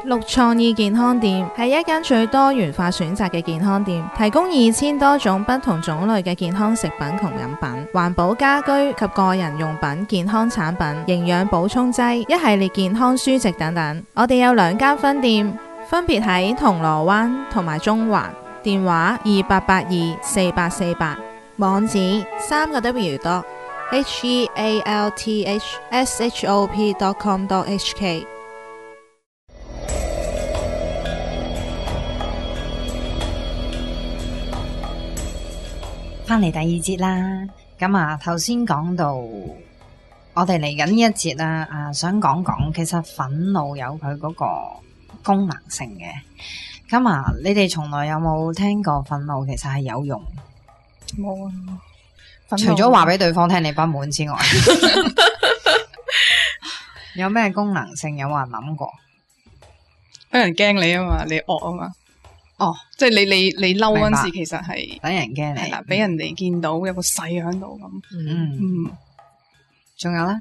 綠創意健康店係一間最多元化選擇嘅健康店，提供2000多種不同種類嘅健康食品同飲品、環保家居及個人用品、健康產品、營養補充劑、一系列健康書籍等等。我哋有2間分店，分別喺銅鑼灣同埋中環，電話28824848，網址3個W.healthshop.com.hk。 翻嚟第2節啦，咁啊頭先講到我哋嚟緊呢一節啦，想講講其實憤怒有佢嗰個功能性嘅。咁啊，你哋從來有冇聽過憤怒其實係有用？ 冇啊， 除咗話俾對方聽你不滿之外，有咩功能性？有冇人諗過？ 俾人驚你啊嘛，你惡啊嘛。哦，即係你嬲嗰陣時，其實係等人驚你， 係啦，俾人哋見到有個勢喺度咁。 仲有咧，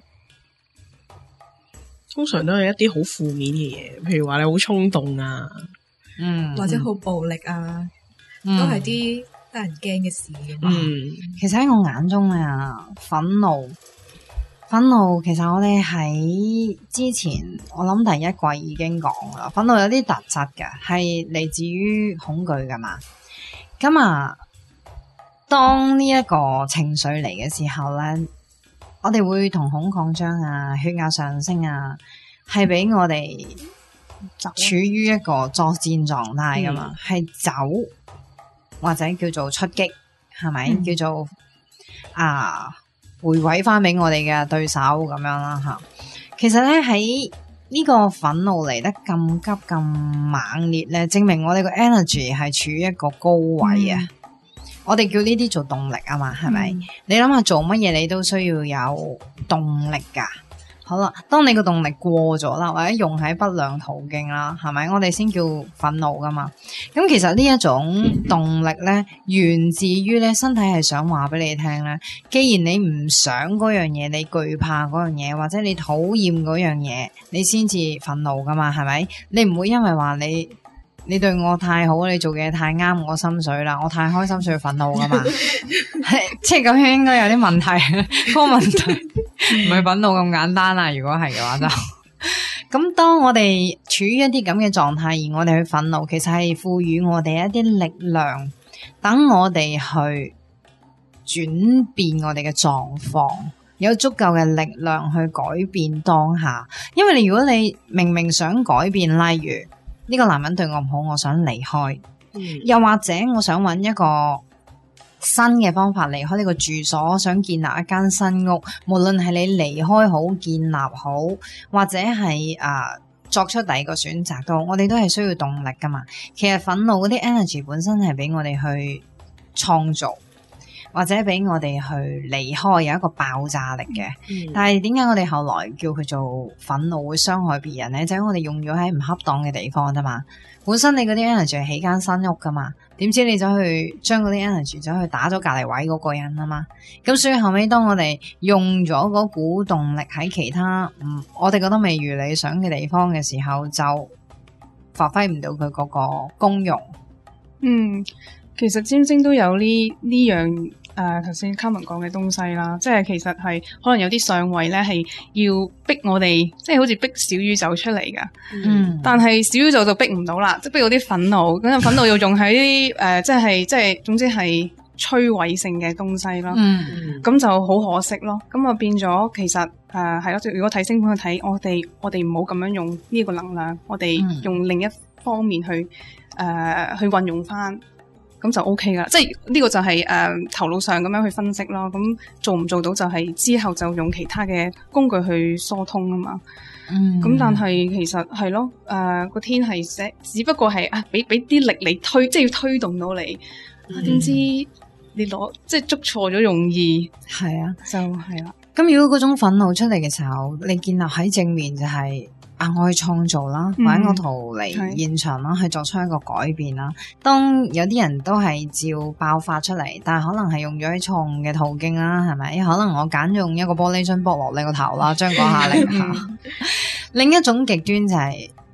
通常都係一啲好負面嘅嘢，譬如話你好衝動啊， 或者好暴力啊，都係啲得人驚嘅事嘅嘛。 其實喺我眼中啊，憤怒其實我哋喺之前我諗第1季已經講啦，憤怒有啲特質嘅，係嚟自於恐懼噶嘛。咁啊，當呢一個情緒嚟嘅時候咧，我哋會瞳孔擴張啊，血壓上升啊，係俾我哋處於一個作戰狀態噶嘛，係走或者叫做出擊，係咪？叫做回饋翻俾我哋嘅對手咁樣啦吓。其實咧喺呢個憤怒嚟得咁急咁猛烈咧，證明我哋個 energy 係處於一個高位啊。我哋叫呢啲做動力啊嘛，係咪？你諗下做乜嘢你都需要有動力噶。好啦，當你個動力過咗啦，或者用喺不良途徑啦，係咪？我哋先叫憤怒噶嘛。咁其實呢一種動力咧，源自於咧身體係想話俾你聽咧，既然你唔想嗰樣嘢，你懼怕嗰樣嘢，或者你討厭嗰樣嘢，你先至憤怒噶嘛，係咪？你唔會因為話你對我太好，你做嘅嘢太啱我心水啦，我太開心所以憤怒噶嘛。即係咁樣應該有啲問題，嗰個問題唔係憤怒咁簡單啦。如果係嘅話就咁，當我哋處於一啲咁嘅狀態，而我哋去憤怒，其實係賦予我哋一啲力量，等我哋去轉變我哋嘅狀況，有足夠嘅力量去改變當下。因為如果你明明想改變，例如呢個男人對我唔好，我想離開，又或者我想揾一個新嘅方法離開呢個住所，想建立一間新屋，無論係你離開好、建立好，或者係作出第二個選擇都好，我哋都係需要動力噶嘛。其實憤怒嗰啲 energy 本身係俾我哋去創造，或者俾我哋去離開，有一個爆炸力嘅。但係點解我哋後來叫佢做憤怒會傷害別人呢？就係我哋用咗喺唔恰當嘅地方啫嘛。本身你嗰啲 energy 係起間新屋噶嘛，點知你走去將嗰啲 energy 走去打咗隔離位嗰個人啊嘛。咁所以後尾當我哋用咗嗰股動力喺其他我哋覺得未如理想嘅地方嘅時候，就發揮唔到佢嗰個功用。 其實占星都有呢樣頭先卡文講嘅東西啦，即係其實係可能有啲相位咧係要逼我哋，即係好似逼小宇宙出嚟噶。但係小宇宙就逼唔到啦，即係逼到啲憤怒，咁憤怒要用喺啲即係總之係摧毀性嘅東西咯。咁就好可惜咯。咁啊變咗其實係咯，如果睇星盤去睇，我哋唔好咁樣用呢個能量，我哋用另一方面去運用翻。咁就 OK 噶，即係呢個就係頭腦上咁樣去分析咯。咁做唔做到就係之後就用其他嘅工具去疏通啊嘛。咁但係其實係咯，個天係只不過係俾啲力你推，即係要推動到你。點知你攞即係捉錯咗用意， 係啊， 就係啦。 咁如果嗰種憤怒出嚟嘅時候，你建立喺正面就係我去創造啦，或者我逃離現場啦，去作出一個改變啦。當有啲人都係照爆發出嚟，但係可能係用咗喺錯誤嘅途徑啦，係咪？可能我揀用一個玻璃樽剝落你個頭啦，將嗰下令下。另一種極端就係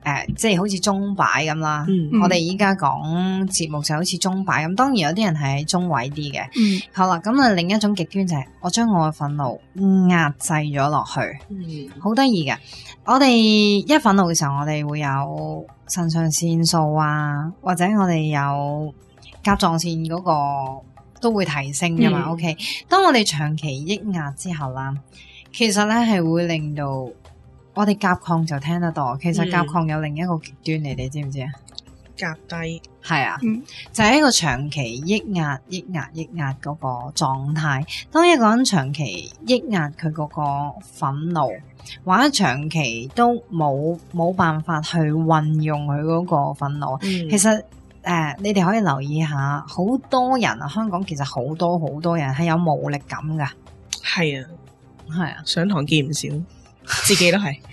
即係好似鐘擺咁啦。我哋依家講節目就好似鐘擺咁，當然有啲人係喺中位啲嘅。好啦，咁啊另一種極端就係我將我嘅憤怒壓制咗落去，好得意嘅。我哋一憤怒嘅時候，我哋會有腎上腺素啊，或者我哋有甲狀腺嗰個都會提升噶嘛。OK， 當我哋長期抑壓之後啦，其實咧係會令到我哋甲亢就聽得多。其實甲亢有另一個極端，你哋知唔知啊？ 甲低係啊，就係一個長期抑壓嗰個狀態。當一個人長期抑壓佢嗰個憤怒，或者長期都冇辦法去運用佢嗰個憤怒，其實你哋可以留意下，好多人啊，香港其實好多人係有無力感噶。 係啊， 係啊， 上堂見唔少，自己都係。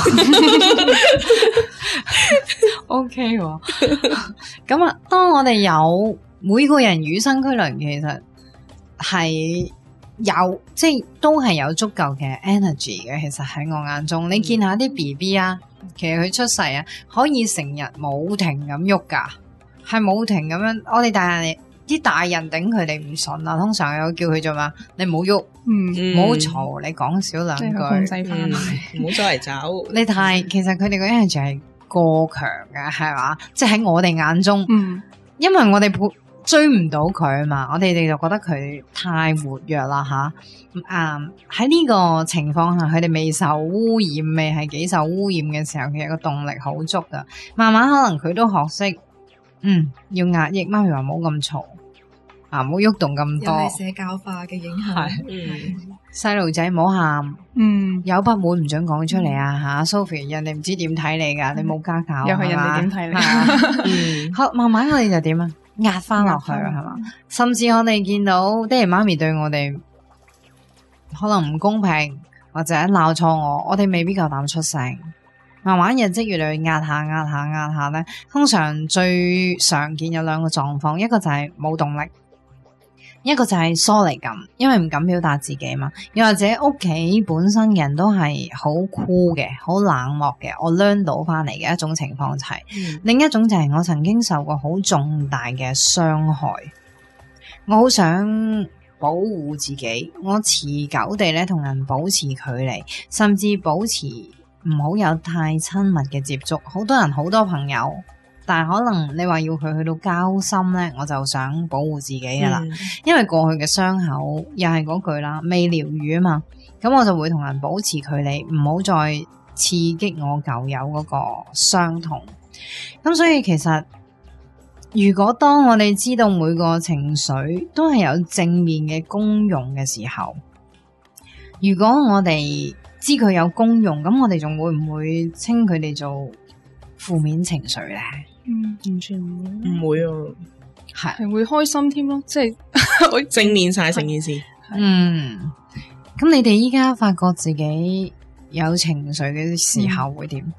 OK 喎，咁啊，當我哋有每個人與生俱來，其實係有，即係都係有足夠嘅 energy 嘅。其實喺我眼中，你見下啲 BB 啊，其實佢出世啊，可以成日冇停咁喐噶，係冇停咁樣。我哋啲大人頂佢哋唔順啊，通常有叫佢做咩？你唔好喐，唔好嘈，你講少兩句， 控制翻， 唔好周圍走。 你其實佢哋個 energy 係過強嘅，係嘛？即係喺我哋眼中，因為我哋追唔到佢嘛，我哋就覺得佢太活躍啦吓。喺呢個情況下，佢哋未受污染，未係幾受污染嘅時候，其實個動力好足噶。慢慢可能佢都學識，要壓抑。媽咪話唔好咁嘈，唔好喐動咁多。 又係社交化嘅影響。 細路仔唔好喊，有不滿唔准講出嚟啊吓 ，Sophie， 人哋唔知點睇你噶，你冇家教， 又係人哋點睇你。 好，慢慢我哋就點啊，壓翻落去係嘛，甚至我哋見到爹哋媽咪對我哋可能唔公平，或者鬧錯我哋未必夠膽出聲，慢慢日積月累壓下咧，通常最常見有兩個狀況，一個就係冇動力。一個就係疏離感，因為唔敢表達自己嘛，又或者屋企本身人都係好酷嘅，好冷漠嘅，我 learn 到翻嚟嘅一種情況就係，另一種就係我曾經受過好重大嘅傷害，我好想保護自己，我持久地咧同人保持距離，甚至保持唔好有太親密嘅接觸，好多人好多朋友。但係可能你話要佢去到交心咧，我就想保護自己噶啦，因為過去嘅傷口又係嗰句啦，未療愈啊嘛，咁我就會同人保持距離，唔好再刺激我舊有嗰個傷痛。咁所以其實如果當我哋知道每個情緒都係有正面嘅功用嘅時候，如果我哋知佢有功用，咁我哋仲會唔會稱佢哋做負面情緒咧？ 完全唔會啊， 係會開心添咯，即係正面晒成件事。 咁你哋依家發覺自己有情緒嘅時候會點？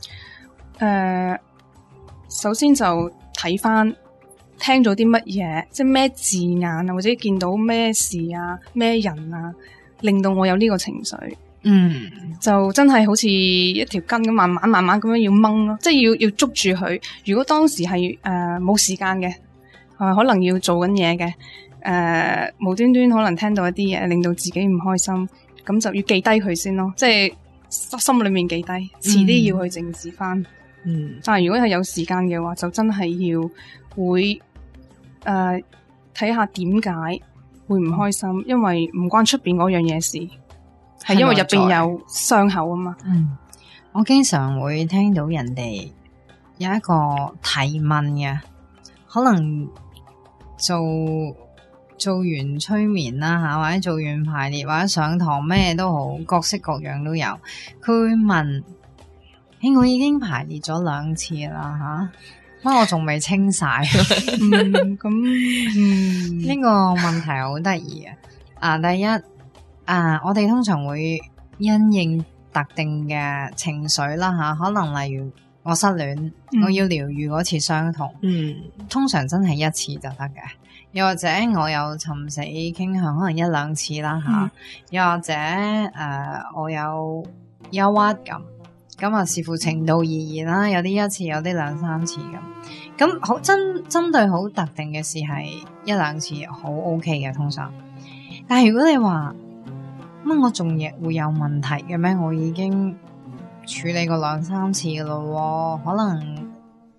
首先就睇翻聽咗啲乜嘢，即係咩字眼啊，或者見到咩事啊、咩人啊，令到我有呢個情緒。就真係好似一條筋咁，慢慢咁樣要掹咯，即係要捉住佢。如果當時係冇時間嘅，可能要做緊嘢嘅，無端端可能聽到一啲嘢，令到自己唔開心，咁就要記低佢先咯，即係心裏面記低，遲啲要去正視翻。但係如果係有時間嘅話，就真係要會睇下點解會唔開心，因為唔關出邊嗰樣嘢事。係因為入邊有傷口啊嘛。 我經常會聽到人哋有一個提問嘅，可能做完催眠啦吓，或者做完排列，或者上堂咩都好，各式各樣都有。佢會問：我已經排列咗2次啦吓，我仲未清晒。呢個問題好得意啊！第一。我哋通常會因應特定嘅情緒啦吓，可能例如我失戀，我要療愈嗰次傷痛，通常真係1次就得嘅。又或者我有尋死傾向，可能1-2次啦吓。又或者我有憂鬱咁， 咁啊視乎程度而言啦，有啲一次，有啲兩三次咁。咁好針對好特定嘅事係一兩次好 OK 嘅通常。但係如果你話乜我仲亦會有問題嘅咩？我已經處理過兩三次噶咯，可能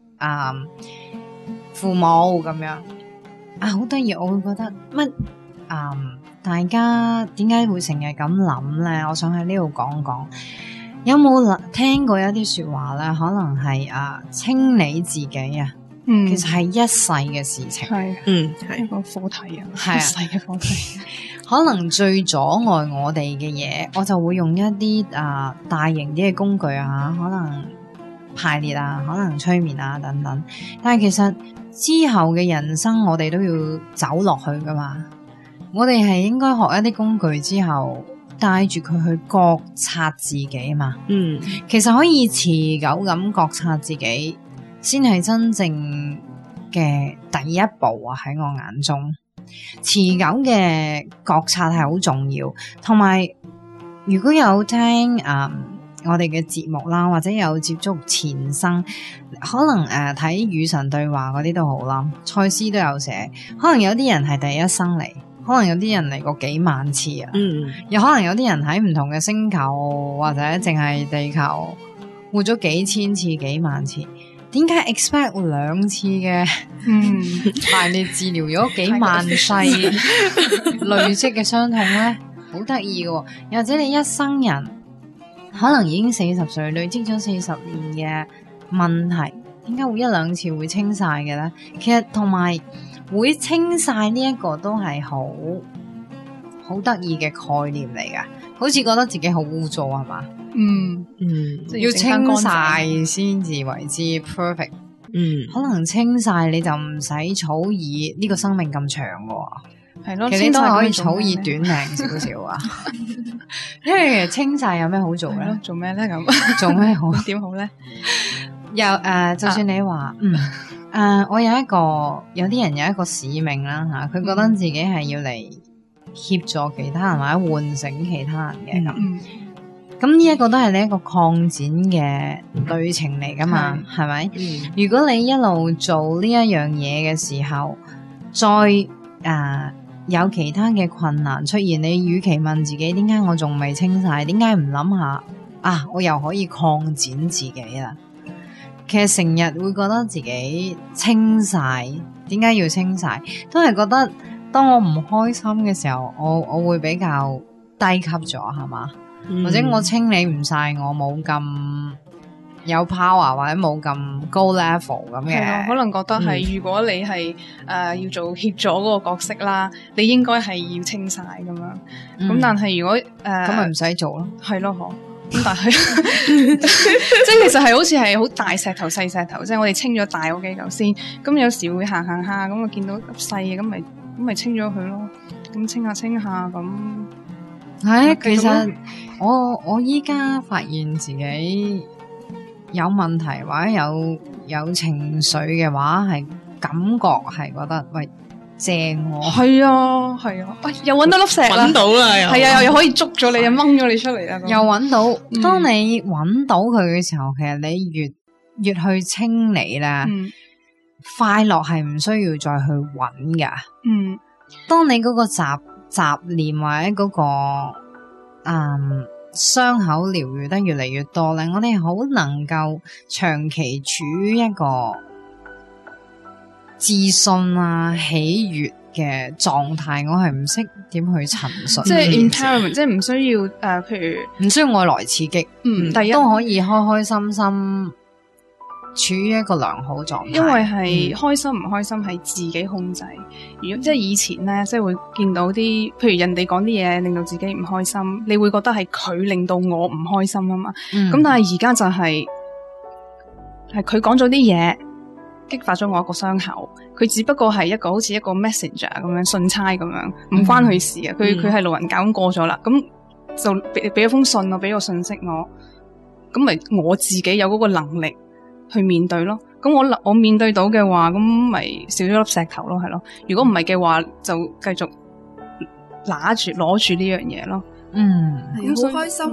父母咁樣好得意，我會覺得乜大家點解會成日咁諗咧？我想喺呢度講講，有冇聽過一啲說話咧？可能係清理自己啊，其實係一世嘅事情， 係係一個課題啊， 係一世嘅課題。 可能最阻礙我哋嘅嘢，我就會用一啲大型啲嘅工具啊，可能排列啊，可能催眠啊等等。但係其實之後嘅人生，我哋都要走落去噶嘛。我哋係應該學一啲工具之後，帶住佢去覺察自己嘛。其實可以持久咁覺察自己，先係真正嘅第一步啊！喺我眼中，持久嘅覺察係好重要。同埋，如果有聽我哋嘅節目啦，或者有接觸前生，可能睇與神對話嗰啲都好啦。賽斯都有寫，可能有啲人係第一生嚟，可能有啲人嚟過幾萬次啊。又可能有啲人喺唔同嘅星球或者淨係地球活咗幾千次、幾萬次。點解 expect 兩次嘅排列治療咗幾萬世累積嘅傷痛咧？好得意嘅，又或者你一生人可能已經40歲，累積咗40年嘅問題，點解會一兩次會清晒嘅咧？其實同埋會清晒呢一個都係好得意嘅概念嚟噶，好似覺得自己好污糟係嘛？要清晒先至為之 perfect。可能清晒你就唔使草擬呢個生命咁長嘅， 係咯， 其實你都係可以草擬短命少少啊。因為清晒有咩好做咧？ 做咩咧咁？ 做咩好？ 點好咧？ 又就算你話我有啲人有一個使命啦吓，佢覺得自己係要嚟協助其他人或者喚醒其他人嘅咁。咁呢一個都係你一個擴展嘅旅程嚟噶嘛，係咪？如果你一路做呢一樣嘢嘅時候，再有其他嘅困難出現，你與其問自己點解我仲未清晒，點解唔諗下我又可以擴展自己啦？其實成日會覺得自己清晒，點解要清晒？都係覺得當我唔開心嘅時候，我會比較低級咗，係嘛？或者我清理唔晒，我冇咁有 power 或者冇咁高 level 咁嘅， 可能覺得係如果你係要做協助嗰個角色啦，你應該係要清晒咁樣。咁但係如果咁咪唔使做咯， 係咯嗬。咁但係即係其實係好似係好大石頭細石頭，即係我哋清咗大嗰幾嚿先。咁有時會行下，咁我見到細嘅，咁咪清咗佢咯。咁清下咁。 係，其實我依家發現自己有問題或者有情緒嘅話，係感覺係覺得喂正喎， 係啊，又搵到粒石啦， 搵到啦， 係啊，又可以捉咗你，又掹咗你出嚟啦， 又搵到。當你搵到佢嘅時候，其實你越去清理咧，快樂係唔需要再去搵噶。當你嗰個雜念或者嗰個傷口療癒得越嚟越多咧，我哋好能夠長期處於一個自信喜悦嘅狀態。我係唔識點去陳述， 即係 empowerment， 即係唔需要譬如唔需要外來刺激， 第一都可以開開心心處於一個良好狀態， 因為係開心唔開心係自己控制。如果即係以前咧，即係會見到啲，譬如人哋講啲嘢令到自己唔開心，你會覺得係佢令到我唔開心啊嘛。咁但係而家就係佢講咗啲嘢，激發咗我一個傷口。佢只不過係一個好似一個 messenger 咁樣，信差咁樣，唔關佢事啊。佢係路人甲咁過咗啦，咁就俾一封信我，俾個信息我，咁咪我自己有嗰個能力去面對咯。咁我面對到嘅話，咁咪少咗粒石頭咯，係咯。如果唔係嘅話，就繼續攞住呢樣嘢咯。 係好開心會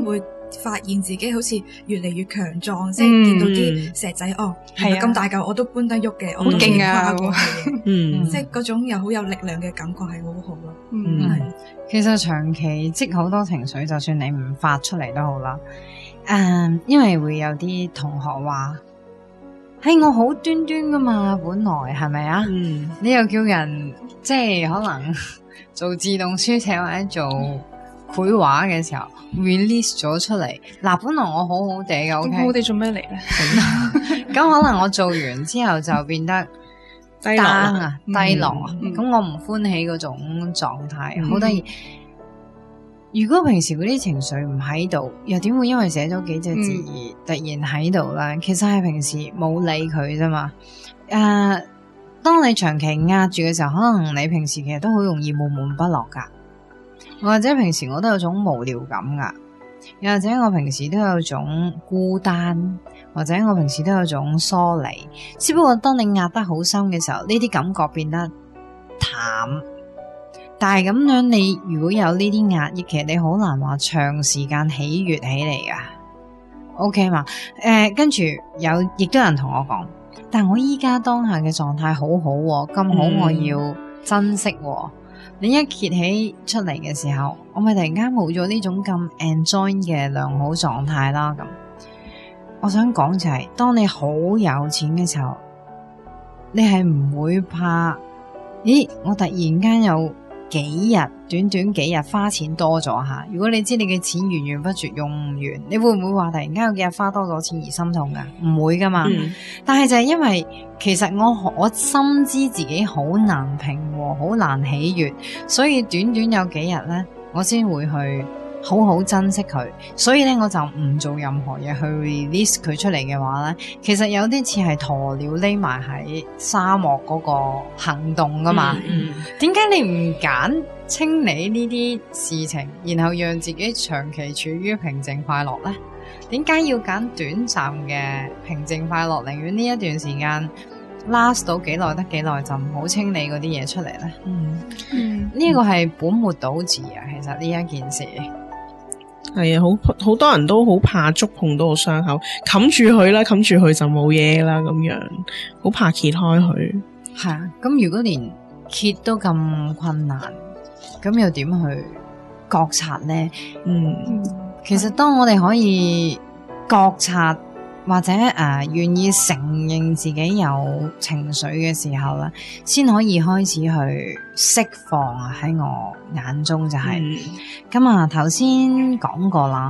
發現自己好似越嚟越強壯，即係見到啲石仔原來咁大嚿我都搬得喐嘅，我好勁啊跨過去嘅， 嗯， 即係嗰種又好有力量嘅感覺係好好咯。 嗯其實長期積好多情緒，就算你唔發出嚟都好啦。因為會有啲同學話：係我好端端噶嘛，本來係咪啊？ 嗯， 你又叫人即係可能做自動書寫或者做繪畫嘅時候 release 咗出嚟。嗱，本來我好好地嘅，OK， 咁我哋做咩嚟咧？ 咁可能我做完之後就變得低落 down 啊，低落啊， 嗯咁我唔歡喜嗰種狀態，好得意。如果平時嗰啲情緒唔喺度，又點會因為寫咗幾隻字而突然喺度咧？其實係平時冇理佢啫嘛。當你長期壓住嘅時候，可能你平時其實都好容易悶悶不樂噶，或者平時我都有種無聊感噶，又或者我平時都有種孤單，或者我平時都有種疏離。只不過當你壓得好深嘅時候，呢啲感覺變得淡。但係咁樣，你如果有呢啲壓抑，其實你好難話長時間喜悅起嚟噶。OK 嘛？跟住亦都有人同我講，但係我依家當下嘅狀態好好喎，咁好我要珍惜喎。你一揭起出嚟嘅時候，我咪突然間冇咗呢種咁 enjoy 嘅良好狀態啦。咁我想講就係，當你好有錢嘅時候，你係唔會怕，咦？我突然間有短短幾日花錢多咗下。如果你知你嘅錢源源不絕用唔完，你會唔會話突然間有幾日花多咗錢而心痛噶？唔會噶嘛。但係就係因為其實我深知自己好難平和，好難喜悅，所以短短有幾日咧，我先會去好好珍惜佢。所以咧，我就唔做任何嘢去 release 佢出嚟嘅話咧，其實有啲似係鴕鳥匿埋喺沙漠嗰個行動噶嘛。點解你唔揀清理呢啲事情，然後讓自己長期處於平靜快樂呢？點解要揀短暫嘅平靜快樂，寧願呢一段時間 last 到幾耐得幾耐，就唔好清理嗰啲嘢出嚟呢？呢個係本末倒置啊！其實呢一件事係啊，好多人都好怕觸碰到個傷口，冚住佢啦，冚住佢就冇嘢啦，咁樣好怕揭開佢。 係啊，咁如果連揭都咁困難，咁又點去覺察呢？其實當我哋可以覺察或者願意承認自己有情緒嘅時候咧，先可以開始去釋放啊！喺我眼中就係咁啊！頭先講過啦，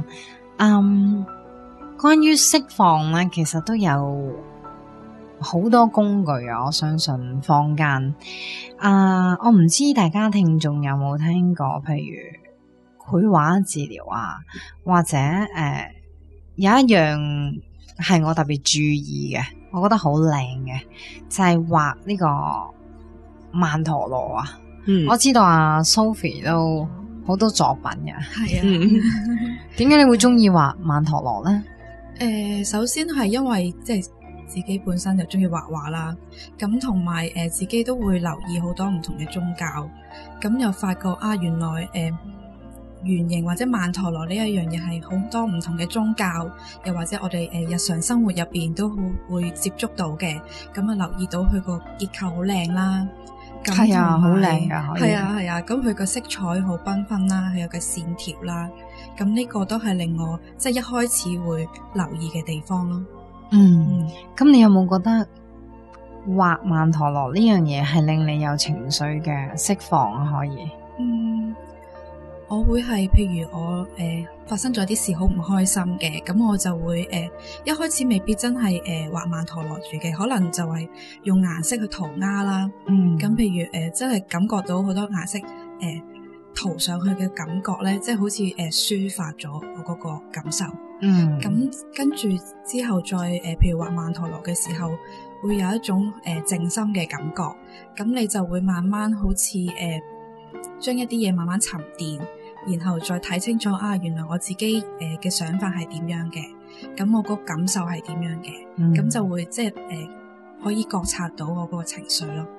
關於釋放咧，其實都有好多工具啊！我相信坊間我唔知大家聽眾有冇聽過，譬如繪畫治療啊，或者有一樣係我特別注意嘅，我覺得好靚嘅，就係畫呢個曼陀羅啊。我知道Sophie 都好多作品嘅， 係啊。 點解你會中意畫曼陀羅咧？ 首先係因為即係自己本身就中意畫畫啦，咁同埋自己都會留意好多唔同嘅宗教，咁又發覺原來圓形或者曼陀羅呢一樣嘢係好多唔同嘅宗教，又或者我哋日常生活入邊都會接觸到嘅，咁留意到佢個結構好靚啦， 係啊，好靚噶， 係啊，咁佢個色彩好繽紛啦，佢有個線條啦，咁呢個都係令我即係一開始會留意嘅地方咯。 咁你有冇覺得畫曼陀羅呢樣嘢係令你有情緒嘅釋放啊？可以？ 我會係譬如我發生咗啲事好唔開心嘅，咁我就會一開始未必真係畫曼陀羅住嘅，可能就係用顏色去塗鴉啦。咁譬如真係感覺到好多顏色塗上去嘅感覺咧，即係好似抒發咗我嗰個感受。咁跟住之後再譬如畫曼陀羅嘅時候，會有一種靜心嘅感覺，咁你就會慢慢好似將一啲嘢慢慢沉澱，然後再睇清楚原來我自己嘅想法係點樣嘅，咁我個感受係點樣嘅，咁就會即係可以覺察到我個情緒咯。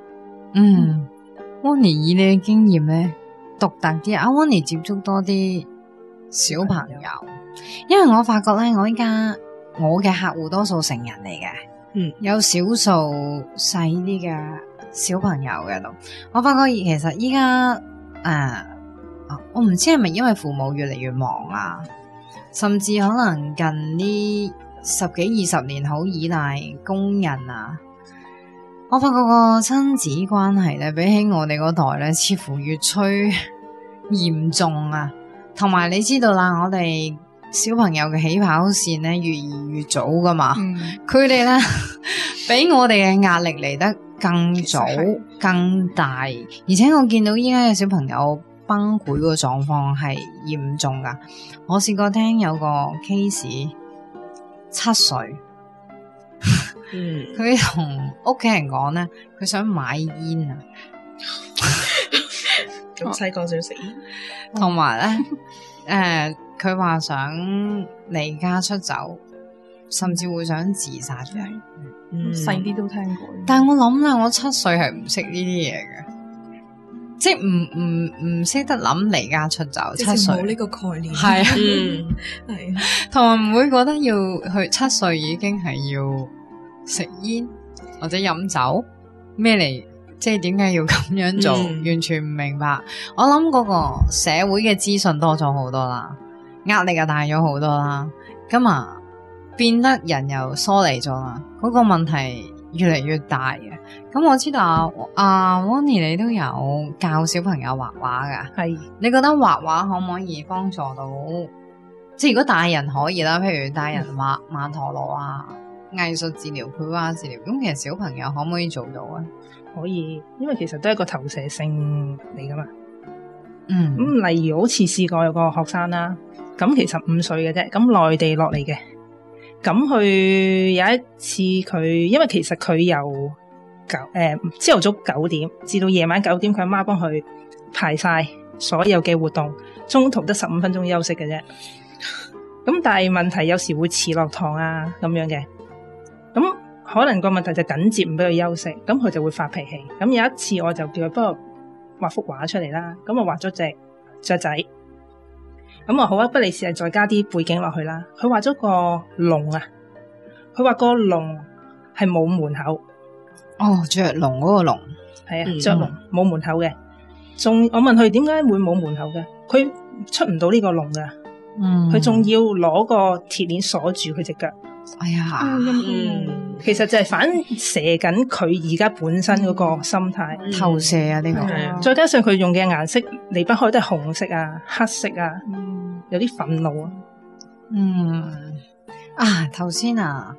Winnie 以你嘅經驗咧，獨特啲，Winnie 接觸多啲小朋友。 因為我發覺咧，我依家我嘅客戶多數成人嚟嘅，有少數細啲嘅小朋友嘅度。我發覺其實依家我唔知係咪因為父母越嚟越忙啊，甚至可能近呢10幾20年好依賴工人啊。我發覺個親子關係咧，比起我哋嗰代咧，似乎越趨嚴重啊。同埋你知道啦，我哋小朋友嘅起跑線咧越移越早噶嘛，佢哋咧比我哋嘅壓力嚟得更早、更大，而且我見到依家嘅小朋友崩潰個狀況係嚴重噶。我試過聽有個 case 7歲。佢同屋企人講咧，佢想買煙啊， 咁細個就要食煙， 同埋咧，佢話想離家出走，甚至會想自殺嘅。 細啲都聽過， 但係我諗咧，我7歲係唔識呢啲嘢嘅，即係唔識得諗離家出走。7歲冇呢個概念， 係啊， 係同埋唔會覺得要去7歲已經係要食煙或者飲酒咩嚟？即係點解要咁樣做？完全唔明白。我諗嗰個社會嘅資訊多咗好多啦，壓力又大咗好多啦，咁啊變得人又疏離咗啦。嗰個問題越嚟越大嘅。咁我知道Winnie 你都有教小朋友畫畫噶，係你覺得畫畫可唔可以幫助到？即係如果大人可以啦，譬如大人畫曼陀羅啊。藝術治療、繪畫治療，咁其實小朋友可唔可以做到啊？ 可以，因為其實都係一個投射性嚟噶嘛。咁例如好似試過有個學生啦，咁其實5歲嘅啫，咁內地落嚟嘅，咁佢有一次佢，因為其實佢由朝頭早9點至到夜晚9點，佢阿媽幫佢排晒所有嘅活動，中途得15分鐘休息嘅啫。咁但係問題有時會遲落堂啊咁樣嘅。咁可能個問題就緊接唔俾佢休息，咁佢就會發脾氣。咁有一次我就叫佢幫我畫幅畫出嚟啦，咁我畫咗隻雀仔，咁我好啊，不利是係再加啲背景落去啦。佢畫咗個籠啊，佢畫個籠係冇門口。 哦，雀籠嗰個籠係啊，雀籠冇門口嘅。我問佢點解會冇門口嘅，佢出唔到呢個籠噶。佢仲要攞個鐵鏈鎖住佢隻腳。 哎呀， 其實就係反射緊佢而家本身嗰個心態， 投射啊呢個。 再加上佢用嘅顏色離不開都係紅色啊、黑色啊，有啲憤怒啊。 頭先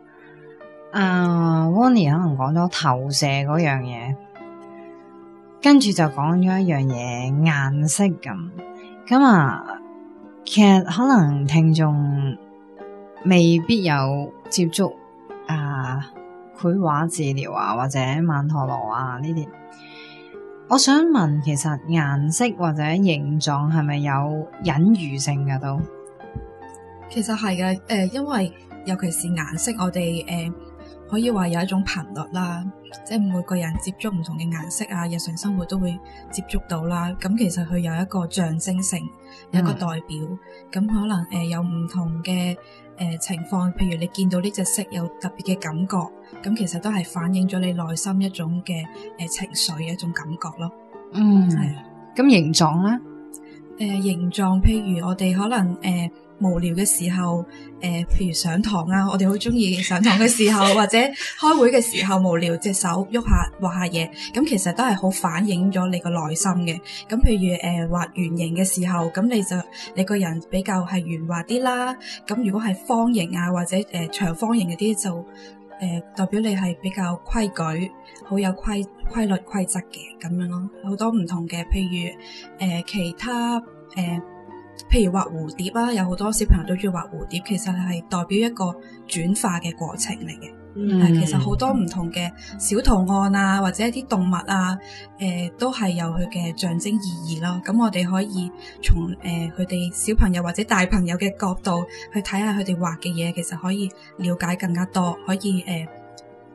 Winnie 可能講咗投射嗰樣嘢，跟住就講咗一樣嘢顏色咁啊。其實可能聽眾未必有接觸繪畫治療啊，或者曼陀羅啊呢啲。我想問，其實顏色或者形狀係咪有隱喻性㗎都？ 其實係嘅，因為尤其是顏色，我哋可以話有一種頻率啦，即係每個人接觸唔同嘅顏色啊，日常生活都會接觸到啦。咁其實佢有一個象徵性，有一個代表。咁可能有唔同嘅情況，譬如你見到呢隻色有特別嘅感覺，咁其實都係反映咗你內心一種嘅情緒嘅一種感覺咯。係啊。 咁形狀咧？ 形狀譬如我哋可能無聊嘅時候，譬如上堂啊，我哋好中意上堂嘅時候，或者開會嘅時候無聊，隻手喐下畫下嘢，咁其實都係好反映咗你個內心嘅。咁譬如畫圓形嘅時候，咁你個人比較係圓滑啲啦。咁如果係方形啊，或者長方形嗰啲就代表你係比較規矩，好有規律規則嘅咁樣咯。好多唔同嘅，譬如其他譬如畫蝴蝶啦，有好多小朋友都中意畫蝴蝶，其實係代表一個轉化嘅過程嚟嘅。其實好多唔同嘅小圖案啊，或者一啲動物啊，都係有佢嘅象徵意義咯。咁我哋可以從佢哋小朋友或者大朋友嘅角度去睇下佢哋畫嘅嘢，其實可以了解更加多，可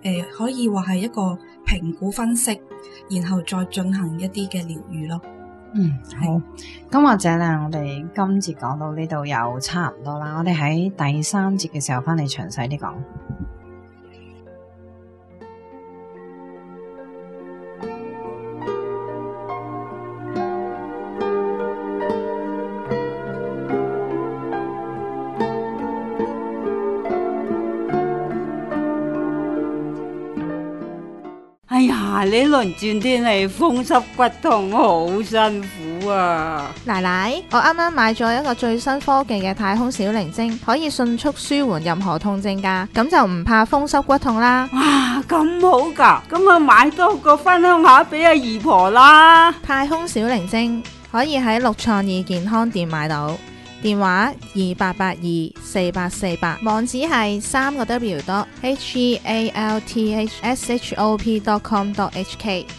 以話係一個評估分析，然後再進行一啲嘅療癒咯。 好。咁或者咧，我哋今節講到呢度又差唔多啦。我哋喺第三節嘅時候翻嚟詳細啲講。 哎呀，呢輪轉天氣風濕骨痛，好辛苦啊！ 奶奶，我啱啱買咗一個最新科技嘅太空小靈精，可以迅速舒緩任何痛症㗎，咁就唔怕風濕骨痛啦。 哇，咁好㗎，咁啊買多個分享下俾阿姨婆啦。 太空小靈精可以喺六創意健康店買到，電話28824848，網址係3個W.healthshop.com.hk。